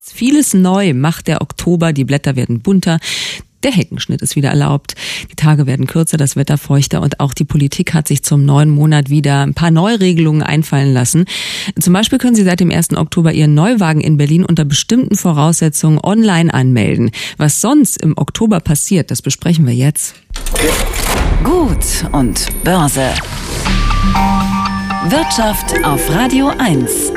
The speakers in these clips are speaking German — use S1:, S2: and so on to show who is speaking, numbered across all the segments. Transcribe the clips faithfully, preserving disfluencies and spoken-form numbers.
S1: Vieles neu macht der Oktober, die Blätter werden bunter. Der Heckenschnitt ist wieder erlaubt. Die Tage werden kürzer, das Wetter feuchter und auch die Politik hat sich zum neuen Monat wieder ein paar Neuregelungen einfallen lassen. Zum Beispiel können Sie seit dem ersten Oktober Ihren Neuwagen in Berlin unter bestimmten Voraussetzungen online anmelden. Was sonst im Oktober passiert, das besprechen wir jetzt.
S2: Gut und Börse. Wirtschaft auf Radio eins.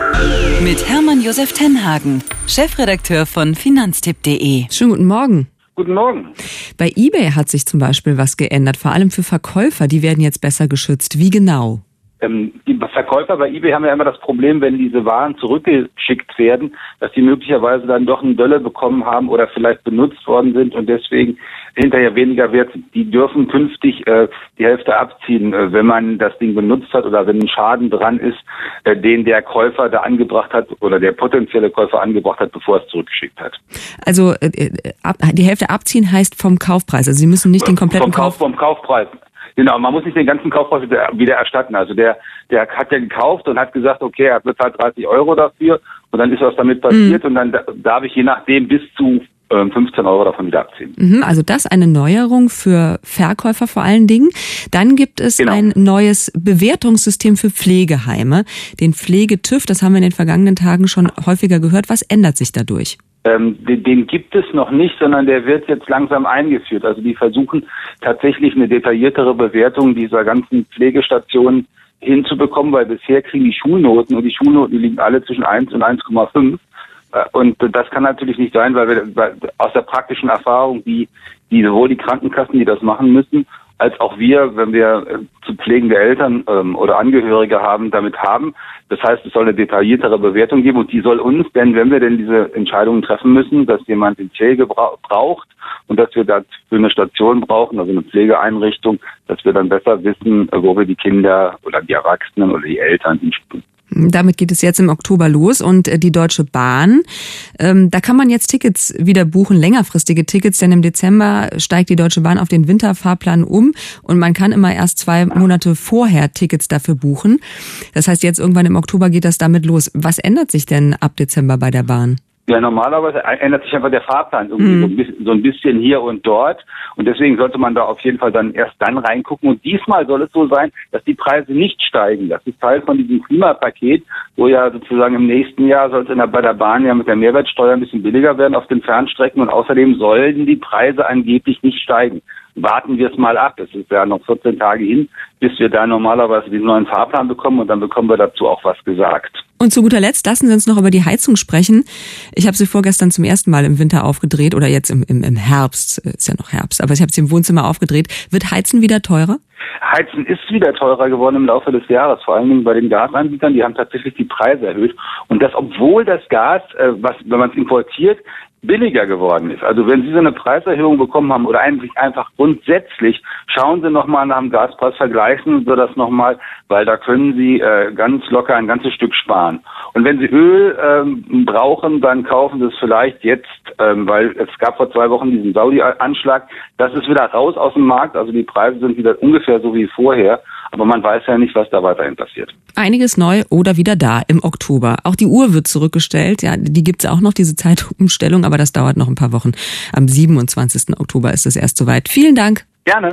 S2: Mit Hermann Josef Tenhagen, Chefredakteur von finanztipp punkt de.
S1: Schönen guten Morgen.
S3: Guten Morgen.
S1: Bei eBay hat sich zum Beispiel was geändert, vor allem für Verkäufer. Die werden jetzt besser geschützt. Wie genau?
S3: Ähm, die Verkäufer bei eBay haben ja immer das Problem, wenn diese Waren zurückgeschickt werden, dass sie möglicherweise dann doch eine Dölle bekommen haben oder vielleicht benutzt worden sind und deswegen hinterher weniger wert sind. Die dürfen künftig äh, die Hälfte abziehen, äh, wenn man das Ding benutzt hat oder wenn ein Schaden dran ist, äh, den der Käufer da angebracht hat oder der potenzielle Käufer angebracht hat, bevor es zurückgeschickt hat.
S1: Also äh, ab, die Hälfte abziehen heißt vom Kaufpreis. Also Sie müssen nicht den kompletten
S3: vom Kauf,
S1: Kauf...
S3: Vom Kaufpreis. Genau, man muss nicht den ganzen Kaufpreis wieder, wieder erstatten. Also der, der hat ja gekauft und hat gesagt, okay, er bezahlt dreißig Euro dafür und dann ist was damit passiert mhm. und dann darf ich je nachdem bis zu äh, fünfzehn Euro davon wieder abziehen.
S1: Mhm, also das eine Neuerung für Verkäufer vor allen Dingen. Dann gibt es genau. ein neues Bewertungssystem für Pflegeheime. Den Pflegetüv, das haben wir in den vergangenen Tagen schon häufiger gehört. Was ändert sich dadurch?
S3: Ähm, den, den gibt es noch nicht, sondern der wird jetzt langsam eingeführt. Also die versuchen tatsächlich eine detailliertere Bewertung dieser ganzen Pflegestationen hinzubekommen, weil bisher kriegen die Schulnoten und die Schulnoten liegen alle zwischen eins und eins Komma fünf. Und das kann natürlich nicht sein, weil wir weil aus der praktischen Erfahrung, die, die sowohl die Krankenkassen, die das machen müssen, als auch wir, wenn wir äh, zu pflegende Eltern ähm, oder Angehörige haben, damit haben. Das heißt, es soll eine detailliertere Bewertung geben und die soll uns, denn wenn wir denn diese Entscheidungen treffen müssen, dass jemand in Pflege bra- braucht und dass wir dafür eine Station brauchen, also eine Pflegeeinrichtung, dass wir dann besser wissen, wo wir die Kinder oder die Erwachsenen oder die Eltern hinschicken.
S1: Damit geht es jetzt im Oktober los und die Deutsche Bahn, ähm, da kann man jetzt Tickets wieder buchen, längerfristige Tickets, denn im Dezember steigt die Deutsche Bahn auf den Winterfahrplan um und man kann immer erst zwei Monate vorher Tickets dafür buchen. Das heißt, jetzt irgendwann im Oktober geht das damit los. Was ändert sich denn ab Dezember bei der Bahn?
S3: Ja, normalerweise ändert sich einfach der Fahrplan irgendwie mhm. so, ein bisschen, so ein bisschen hier und dort. Und deswegen sollte man da auf jeden Fall dann erst dann reingucken. Und diesmal soll es so sein, dass die Preise nicht steigen. Das ist Teil von diesem Klimapaket, wo ja sozusagen im nächsten Jahr sollte bei der Bahn ja mit der Mehrwertsteuer ein bisschen billiger werden auf den Fernstrecken. Und außerdem sollen die Preise angeblich nicht steigen. Warten wir es mal ab. Es ist ja noch vierzehn Tage hin, bis wir da normalerweise den neuen Fahrplan bekommen und dann bekommen wir dazu auch was gesagt.
S1: Und zu guter Letzt lassen Sie uns noch über die Heizung sprechen. Ich habe sie vorgestern zum ersten Mal im Winter aufgedreht oder jetzt im, im, im Herbst, ist ja noch Herbst, aber ich habe sie im Wohnzimmer aufgedreht. Wird Heizen wieder teurer?
S3: Heizen ist wieder teurer geworden im Laufe des Jahres, vor allen Dingen bei den Gasanbietern, die haben tatsächlich die Preise erhöht. Und das, obwohl das Gas, äh, was, wenn man es importiert, billiger geworden ist. Also wenn Sie so eine Preiserhöhung bekommen haben oder eigentlich einfach grundsätzlich, schauen Sie nochmal nach dem Gaspreis, vergleichen Sie das nochmal, weil da können Sie äh, ganz locker ein ganzes Stück sparen. Und wenn Sie Öl ähm, brauchen, dann kaufen Sie es vielleicht jetzt, ähm, weil es gab vor zwei Wochen diesen Saudi-Anschlag. Das ist wieder raus aus dem Markt, also die Preise sind wieder ungefähr so wie vorher. Aber man weiß ja nicht, was da weiterhin passiert.
S1: Einiges neu oder wieder da im Oktober. Auch die Uhr wird zurückgestellt. Ja, die gibt's auch noch, diese Zeitumstellung, aber das dauert noch ein paar Wochen. Am siebenundzwanzigsten Oktober ist es erst soweit. Vielen Dank.
S3: Gerne.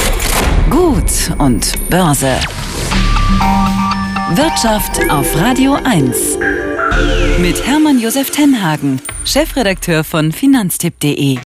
S2: Gut und Börse. Wirtschaft auf Radio eins. Mit Hermann Josef Tenhagen, Chefredakteur von finanztipp punkt de.